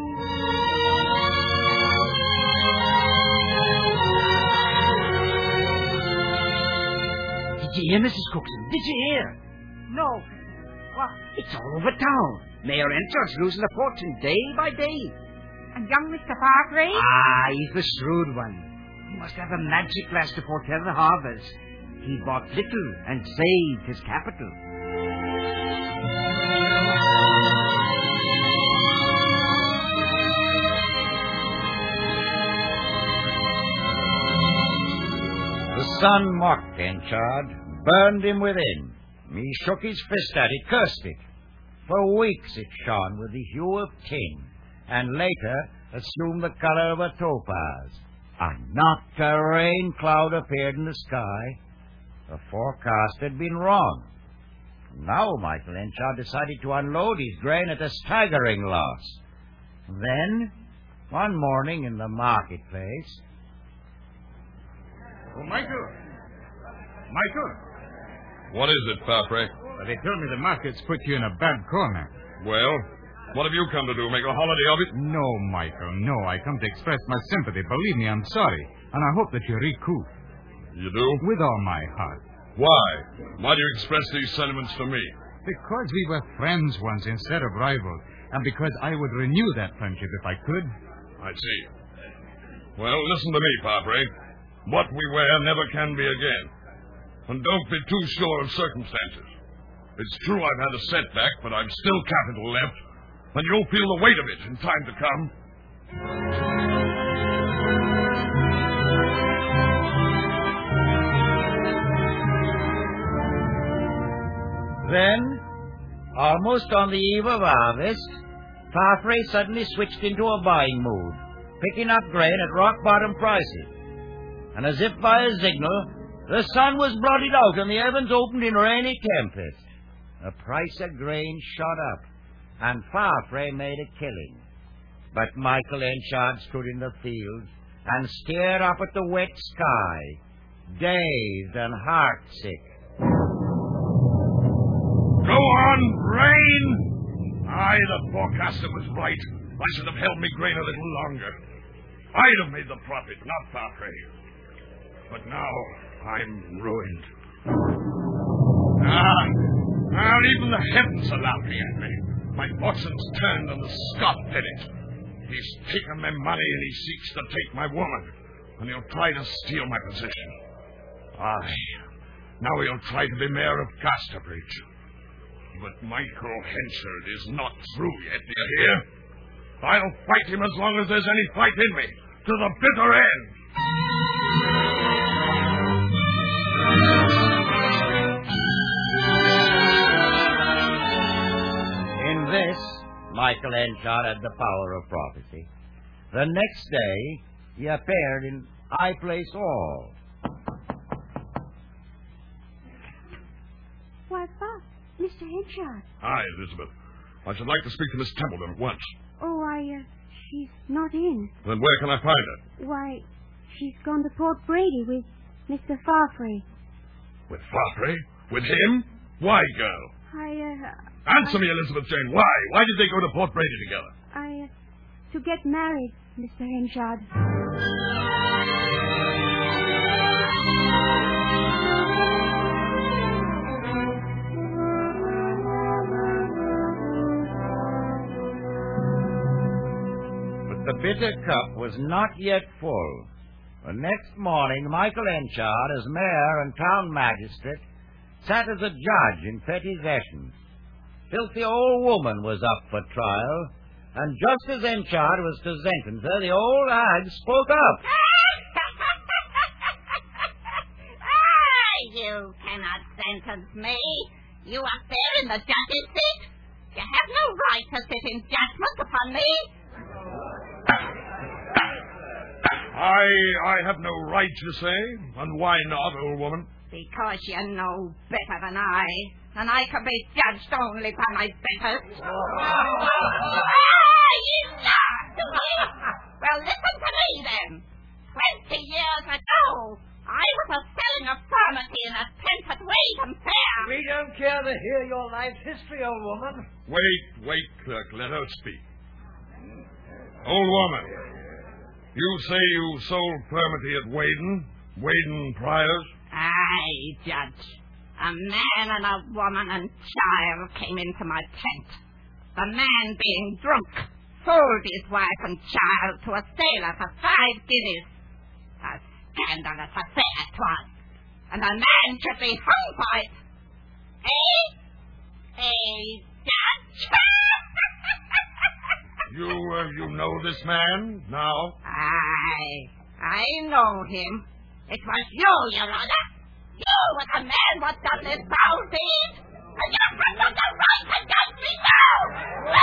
Did you hear, Missus Cookson? Did you hear? No. What? It's all over town. Mayor Henchard's losing a fortune day by day. And young Mister Farfrae? Ah, he's the shrewd one. He must have a magic glass to foretell the harvest. He bought little and saved his capital. The sun mocked Henchard, burned him within. He shook his fist at it, cursed it. For weeks it shone with the hue of tin, and later assumed the color of a topaz. And not a rain cloud appeared in the sky. The forecast had been wrong. Now Michael Henchard decided to unload his grain at a staggering loss. Then One morning in the marketplace... Oh, Michael! Michael! What is it, Farfrae? Well, they told me the market's put you in a bad corner. Well, what have you come to do? Make a holiday of it? No, Michael, no. I come to express my sympathy. Believe me, I'm sorry. And I hope that you recoup. You do? With all my heart. Why? Why do you express these sentiments to me? Because we were friends once instead of rivals. And because I would renew that friendship if I could. I see. Well, listen to me, Farfrae. What we were never can be again. And don't be too sure of circumstances. It's true I've had a setback, but I've still capital left. And you'll feel the weight of it in time to come. Then, almost on the eve of harvest, Farfrae suddenly switched into a buying mood, picking up grain at rock-bottom prices. And as if by a signal, the sun was blotted out and the heavens opened in rainy tempest. The price of grain shot up, and Farfrae made a killing. But Michael Henchard stood in the field and stared up at the wet sky, dazed and heartsick. Go on, rain! Aye, the forecaster was right. I should have held me grain a little longer. I'd have made the profit, not Farfrae. But now I'm ruined. Ah, now even the heavens are laughing at me. My fortune's turned and the Scot did it. He's taken my money and he seeks to take my woman. And he'll try to steal my position. Aye, now he'll try to be mayor of Casterbridge. But Michael Henchard is not through yet, do you hear? I'll fight him as long as there's any fight in me, to the bitter end. In this, Michael Henchard had the power of prophecy. The next day, he appeared in High Place Hall. Why, Bob, Mister Henchard. Hi, Elizabeth. I should like to speak to Miss Templeton at once. Oh, I, uh, she's not in. Then where can I find her? Why, she's gone to Port Brady with Mister Farfrae. With Farfrae? With him? Why, girl? I, uh... Answer I... me, Elizabeth Jane. Why? Why did they go to Port Brady together? I, uh, to get married, Mister Henchard. But the bitter cup was not yet full. The next morning, Michael Henchard, as mayor and town magistrate, sat as a judge in petty sessions. Filthy old woman was up for trial, and just as Henchard was to sentence her, the old hag spoke up. Ah, you cannot sentence me. You up there in the judge's seat. You have no right to sit in judgment upon me. I I have no right, you say? And why not, old woman? Because you know better than I, and I can be judged only by my betters. Ah, you laughed at me. Well, listen to me then. Twenty years ago, I was a selling of pharmacy in a tent at Wadham Fair. We don't care to hear your life's history, old woman. Wait, wait, clerk. Let her speak. Old woman, you say you sold pharmacy at Waden? Waden Priors? Aye, Judge. A man and a woman and child came into my tent. The man, being drunk, sold his wife and child to a sailor for five guineas. A scandalous affair it was. And the man should be hung for it. Eh? Eh, Judge? You, uh, you know this man now? Aye, I know him. It was you, Your Honor. You were the man what done this foul deed. And you have no right to judge me now.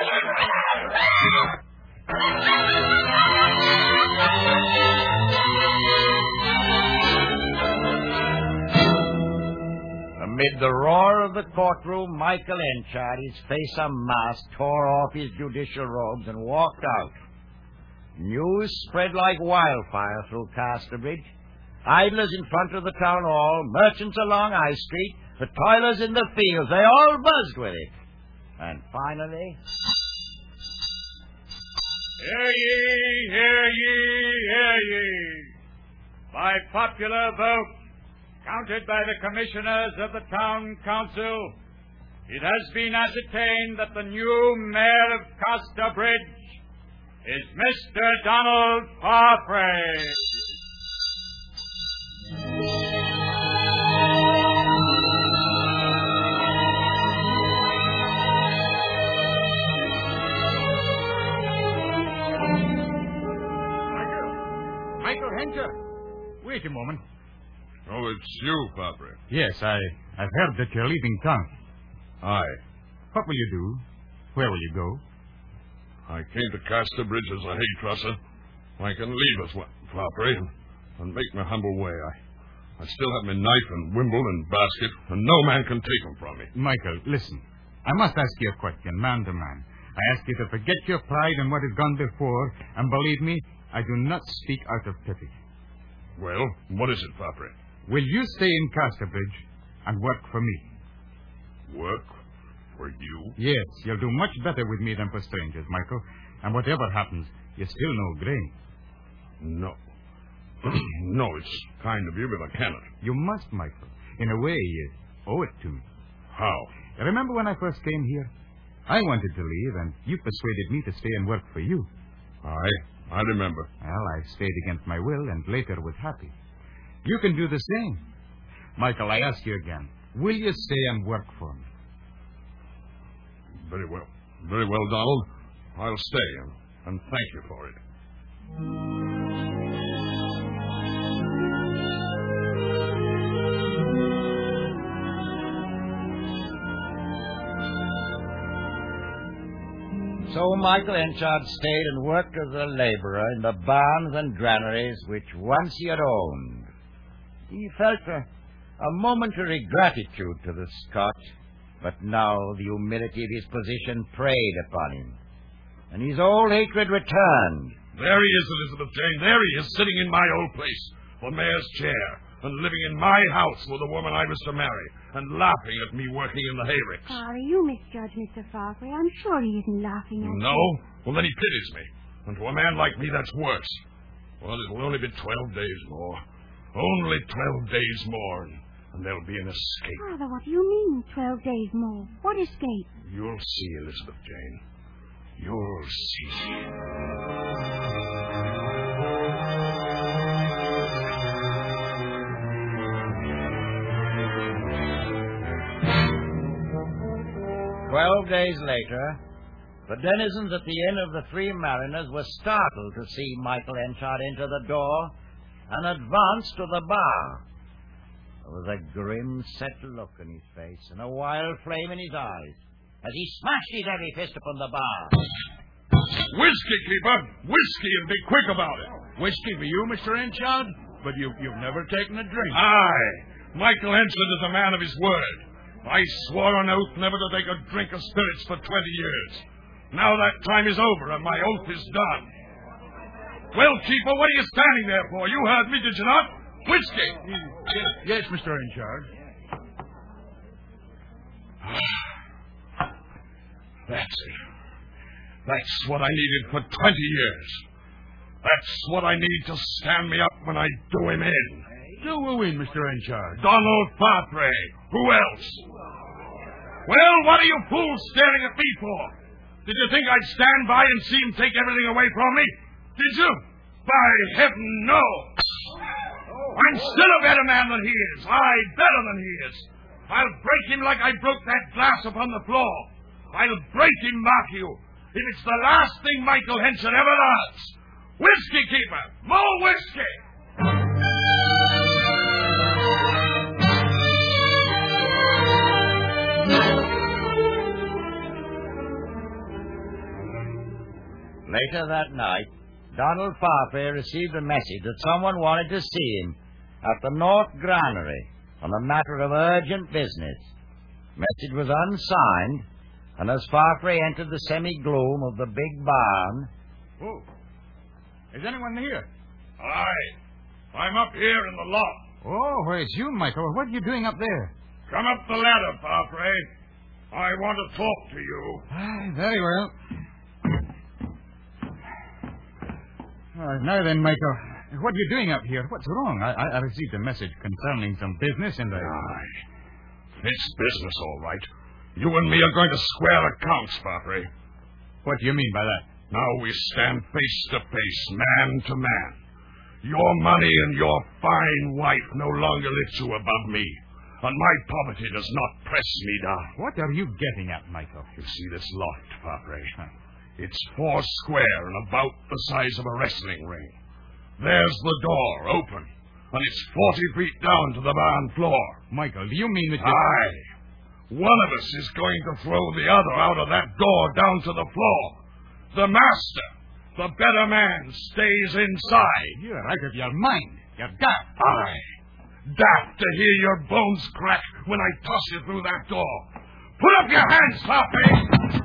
Amid the roar of the courtroom, Michael Henchard, his face a mask, tore off his judicial robes and walked out. News spread like wildfire through Casterbridge. Idlers in front of the town hall, merchants along High Street, the toilers in the fields, they all buzzed with it. And finally... Hear ye, hear ye, hear ye. By popular vote, counted by the commissioners of the town council, it has been ascertained that the new mayor of Casterbridge is Mister Donald Farfrae. Michael Hencher. Wait a moment. Oh, it's you, Farfrae. Yes, I, I've heard that you're leaving town. Aye. What will you do? Where will you go? I came to Casterbridge as a hay trusser. I can leave us, Farfrae, and make my humble way. I, I still have my knife and wimble and basket, and no man can take them from me. Michael, listen. I must ask you a question, man to man. I ask you to forget your pride and what has gone before, and believe me, I do not speak out of pity. Well, what is it, Farfrae? Will you stay in Casterbridge and work for me? Work for you? Yes, you'll do much better with me than for strangers, Michael. And whatever happens, you're still no grain. No. No, it's kind of you, but I cannot. You must, Michael. In a way, you owe it to me. How? Remember when I first came here? I wanted to leave, and you persuaded me to stay and work for you. Aye, I remember. Well, I stayed against my will, and later was happy. You can do the same. Michael, I ask you again. Will you stay and work for me? Very well. Very well, Donald. I'll stay, and, and thank you for it. So Michael Henchard stayed and worked as a labourer in the barns and granaries which once he had owned. He felt a, a momentary gratitude to the Scot, but now the humility of his position preyed upon him, and his old hatred returned. There he is, Elizabeth Jane. There he is, sitting in my old place, the mayor's chair, and living in my house with the woman I was to marry, and laughing at me working in the hayricks. Sorry, you misjudge Mister Farfrae. I'm sure he isn't laughing at No? you. Well, then he pities me. And to a man like me, that's worse. Well, it'll only be twelve days more. Only twelve days more, and, and there'll be an escape. Father, what do you mean, twelve days more? What escape? You'll see, Elizabeth Jane. You'll see. Twelve days later, the denizens at the Inn of the Three Mariners were startled to see Michael Henchard enter the door and advance to the bar. There was a grim, set look in his face and a wild flame in his eyes as he smashed his heavy fist upon the bar. Whiskey, keeper! Whiskey, and be quick about it! Whiskey for you, Mister Henchard? But you, you've never taken a drink. Aye. Michael Henchard is a man of his word. I swore on oath never to take a drink of spirits for twenty years. Now that time is over, and my oath is done. Well, keeper, what are you standing there for? You heard me, did you not? Whiskey! Yes, yes, Mister Henchard. That's it. That's what I needed for twenty years. That's what I need to stand me up when I do him in. Do who in, Mister Henchard? Donald Farfrae. Who else? Well, what are you fools staring at me for? Did you think I'd stand by and see him take everything away from me? Did you? By heaven, no! I'm still a better man than he is. Aye, better than he is. I'll break him like I broke that glass upon the floor. I'll break him, mark you, if it's the last thing Michael Henchard ever does. Whiskey, keeper! More whiskey! Later that night, Donald Farfrae received a message that someone wanted to see him at the North Granary on a matter of urgent business. The message was unsigned, and as Farfrae entered the semi-gloom of the big barn... Oh, Is anyone here? Aye. I'm up here in the loft. Oh, well, it's you, Michael. What are you doing up there? Come up the ladder, Parfrey. I want to talk to you. Ah, very well. All right, now then, Michael, what are you doing up here? What's wrong? I, I, I received a message concerning some business, and I... Aye. It's business, all right. You and me are going to square accounts, Parfrey. What do you mean by that? Now we stand face to face, man to man. Your money and your fine wife no longer lift you above me, and my poverty does not press me down. What are you getting at, Michael? You see this loft, Parfrey? Huh. It's four square and about the size of a wrestling ring. There's the door, open, and it's forty feet down to the barn floor. Michael, do you mean that you... Aye. One of us is going to throw the other out of that door down to the floor. The master, the better man, stays inside. You're out of your mind. You're daft. Aye. Daft to hear your bones crack when I toss you through that door. Put up your hands, Poppy!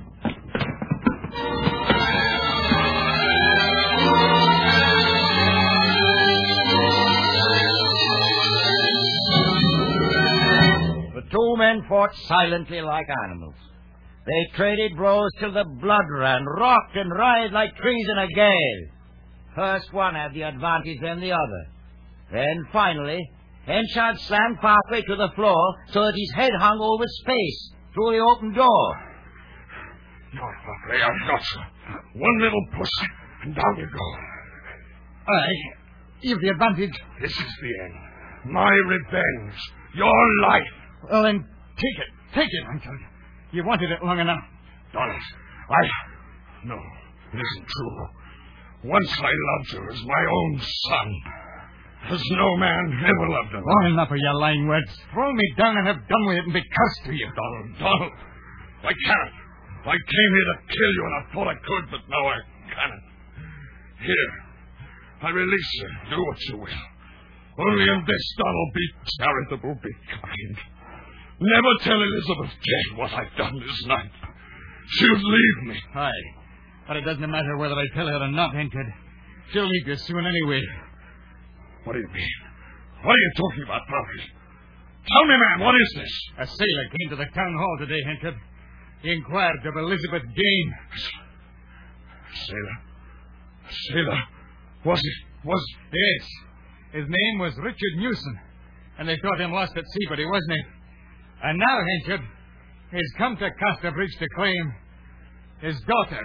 The two men fought silently like animals. They traded blows till the blood ran, rocked and writhed like trees in a gale. First one had the advantage, then the other. Then, finally, Henchard slammed Parfrey to the floor so that his head hung over space through the open door. No, Parfrey, I've got you. One little push, and down you go. Aye, you've the advantage. This is the end. My revenge. Your life. Well, then, take it. Take it, Uncle. You wanted it long enough. Donald, I... No, it isn't true. Once I loved you as my own son. As no man ever loved another. Long enough of your lying words. Throw me down and have done with it and be cursed to you. Donald, Donald, I can't. I came here to kill you and I thought I could, but now I can't. Here, I release you. Do what you will. Only in this, Donald, be charitable, be kind. Never tell Elizabeth Jane what I've done this night. She'll leave me. Aye. But it doesn't matter whether I tell her or not, Henchard. She'll leave you soon anyway. What do you mean? What are you talking about, Parfrey? Tell me, man, what is this? A sailor came to the town hall today, Henchard. He inquired of Elizabeth Jane. Sailor? Sailor? Was it? Was... Yes. His name was Richard Newson. And they thought him lost at sea, but he wasn't. And now, Henchard, he's come to Casterbridge to claim his daughter.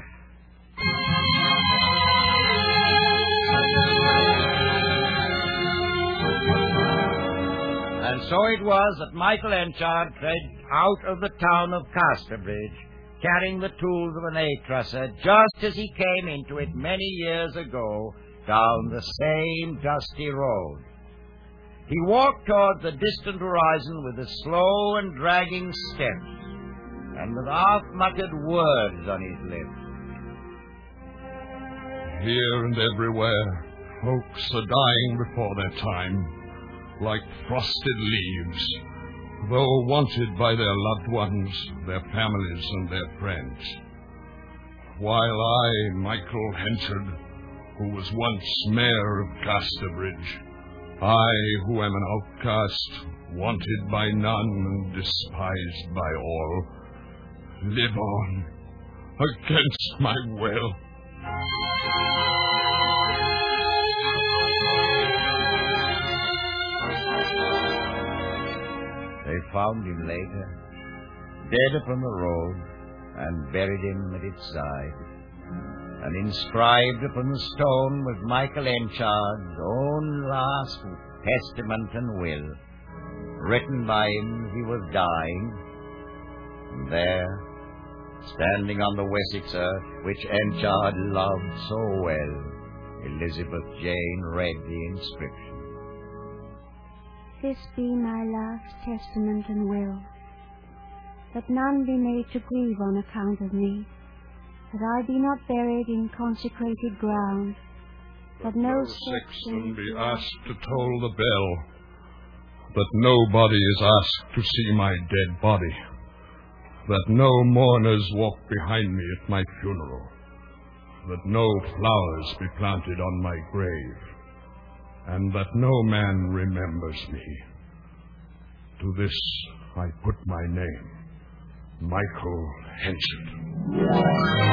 And so it was that Michael Henchard tread out of the town of Casterbridge, carrying the tools of an A-trusser, just as he came into it many years ago down the same dusty road. He walked toward the distant horizon with a slow and dragging step, and with half-muttered words on his lips. Here and everywhere, folks are dying before their time, like frosted leaves, though wanted by their loved ones, their families, and their friends. While I, Michael Henchard, who was once mayor of Casterbridge, I, who am an outcast, wanted by none and despised by all, live on against my will. They found him later, dead upon the road, and buried him at its side. And inscribed upon the stone was Michael Henchard's own last testament and will, written by him as he was dying. And there, standing on the Wessex earth, which Henchard loved so well, Elizabeth Jane read the inscription. This be my last testament and will, that none be made to grieve on account of me, that I be not buried in consecrated ground, that no sexton be asked to toll the bell, that nobody is asked to see my dead body, that no mourners walk behind me at my funeral, that no flowers be planted on my grave, and that no man remembers me. To this I put my name, Michael Henchard.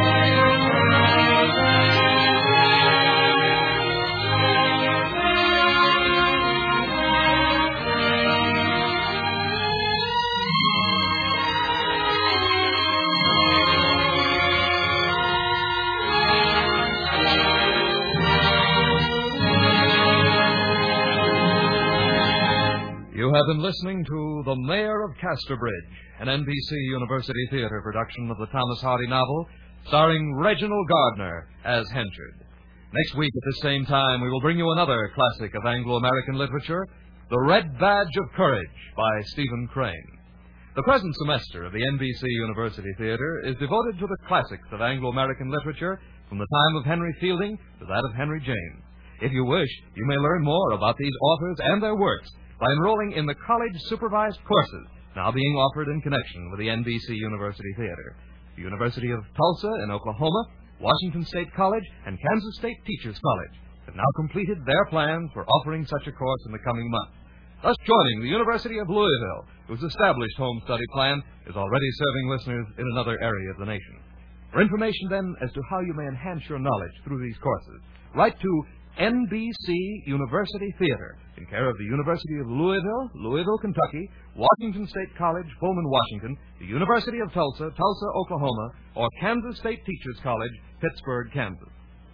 You have been listening to The Mayor of Casterbridge, an N B C University Theater production of the Thomas Hardy novel, starring Reginald Gardner as Henchard. Next week at the same time, we will bring you another classic of Anglo-American literature, The Red Badge of Courage by Stephen Crane. The present semester of the N B C University Theater is devoted to the classics of Anglo-American literature from the time of Henry Fielding to that of Henry James. If you wish, you may learn more about these authors and their works by enrolling in the college-supervised courses now being offered in connection with the N B C University Theater. The University of Tulsa in Oklahoma, Washington State College, and Kansas State Teachers College have now completed their plans for offering such a course in the coming months, thus joining the University of Louisville, whose established home study plan is already serving listeners in another area of the nation. For information, then, as to how you may enhance your knowledge through these courses, write to N B C University Theater, in care of the University of Louisville, Louisville, Kentucky, Washington State College, Pullman, Washington, the University of Tulsa, Tulsa, Oklahoma, or Kansas State Teachers College, Pittsburgh, Kansas.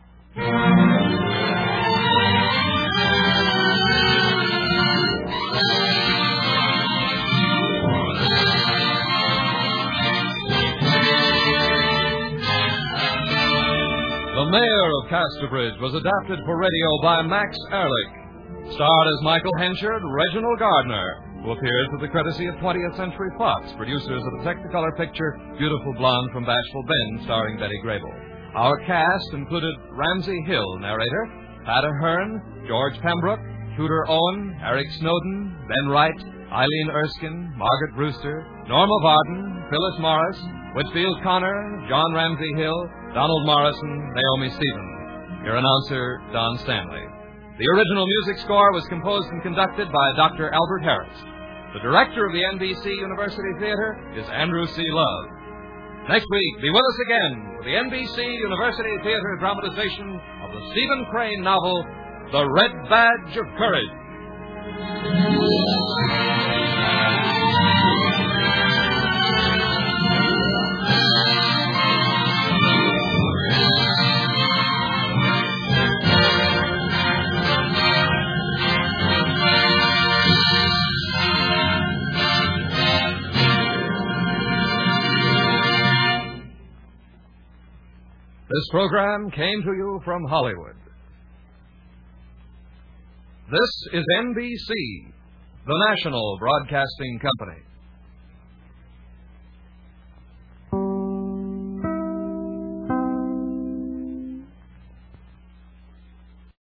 The Mayor of Casterbridge was adapted for radio by Max Ehrlich. Starred as Michael Henchard, Reginald Gardner, who appears with the courtesy of twentieth Century Fox, producers of the Technicolor picture Beautiful Blonde from Bashful Ben, starring Betty Grable. Our cast included Ramsey Hill, narrator, Pat Ahern, George Pembroke, Tudor Owen, Eric Snowden, Ben Wright, Eileen Erskine, Margaret Brewster, Norma Varden, Phyllis Morris, Whitfield Connor, John Ramsey Hill, Donald Morrison, Naomi Stevens. Your announcer, Don Stanley. The original music score was composed and conducted by Doctor Albert Harris. The director of the N B C University Theater is Andrew C. Love. Next week, be with us again for the N B C University Theater dramatization of the Stephen Crane novel, The Red Badge of Courage. This program came to you from Hollywood. This is N B C, the national broadcasting company.